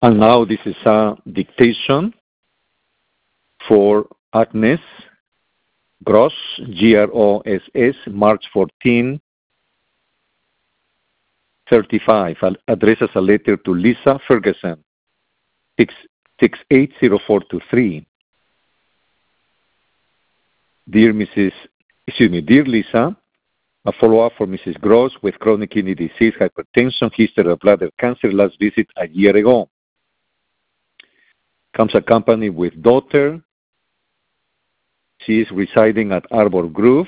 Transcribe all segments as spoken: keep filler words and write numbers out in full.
And now this is a dictation for Agnes Gross, G R O S S, March fourteenth, thirty-five. Addresses a letter to Lisa Ferguson, six eight zero four two three. Dear Missus Excuse me, Dear Lisa, a follow-up for Missus Gross with chronic kidney disease, hypertension, history of bladder cancer, last visit a year ago. Comes accompanied with daughter. She is residing at Arbor Grove.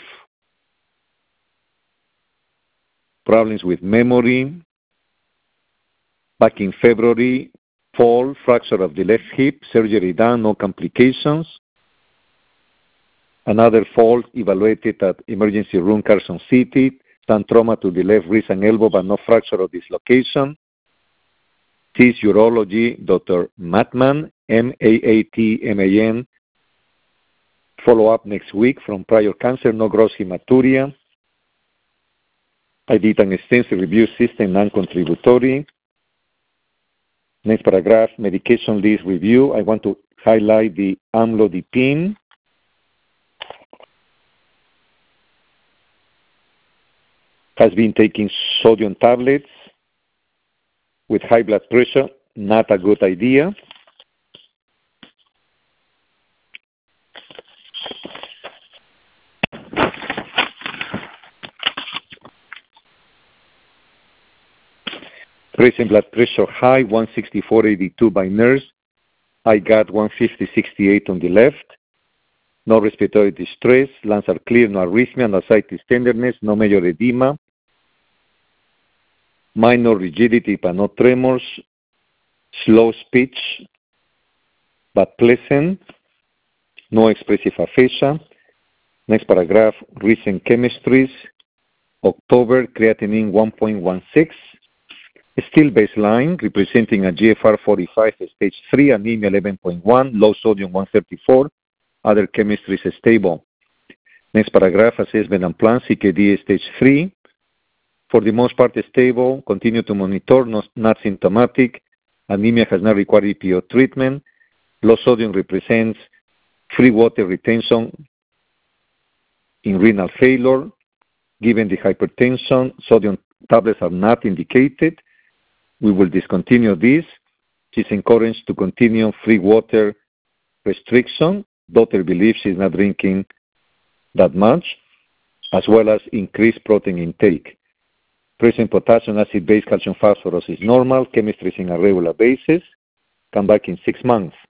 Problems with memory. Back in February, fall, fracture of the left hip, surgery done, no complications. Another fall evaluated at emergency room Carson City, some trauma to the left wrist and elbow, but no fracture or dislocation. Sees urology, Doctor Matman, M A A T M A N. Follow up next week from prior cancer, no gross hematuria. I did an extensive review system, non-contributory. Next paragraph, medication list review. I want to highlight the amlodipine. Has been taking sodium tablets with high blood pressure, not a good idea. Present blood pressure high, one sixty-four eighty-two by nurse. I got one fifty sixty-eight on the left. No respiratory distress. Lungs are clear, no arrhythmia, no ascites tenderness, no major edema. Minor rigidity but no tremors. Slow speech but pleasant. No expressive aphasia. Next paragraph, recent chemistries. October, creatinine one point one six. Still baseline, representing a G F R forty-five, stage three, anemia eleven point one, low sodium one thirty-four. Other chemistries stable. Next paragraph, assessment and plan, C K D stage three. For the most part stable, continue to monitor, no, not symptomatic. Anemia has not required E P O treatment. Low sodium represents free water retention in renal failure. Given the hypertension, sodium tablets are not indicated. We will discontinue this. She's encouraged to continue free water restriction. Daughter believes she's not drinking that much, as well as increased protein intake. Present potassium, acid-base, calcium phosphorus is normal. Chemistry is on a regular basis. Come back in six months.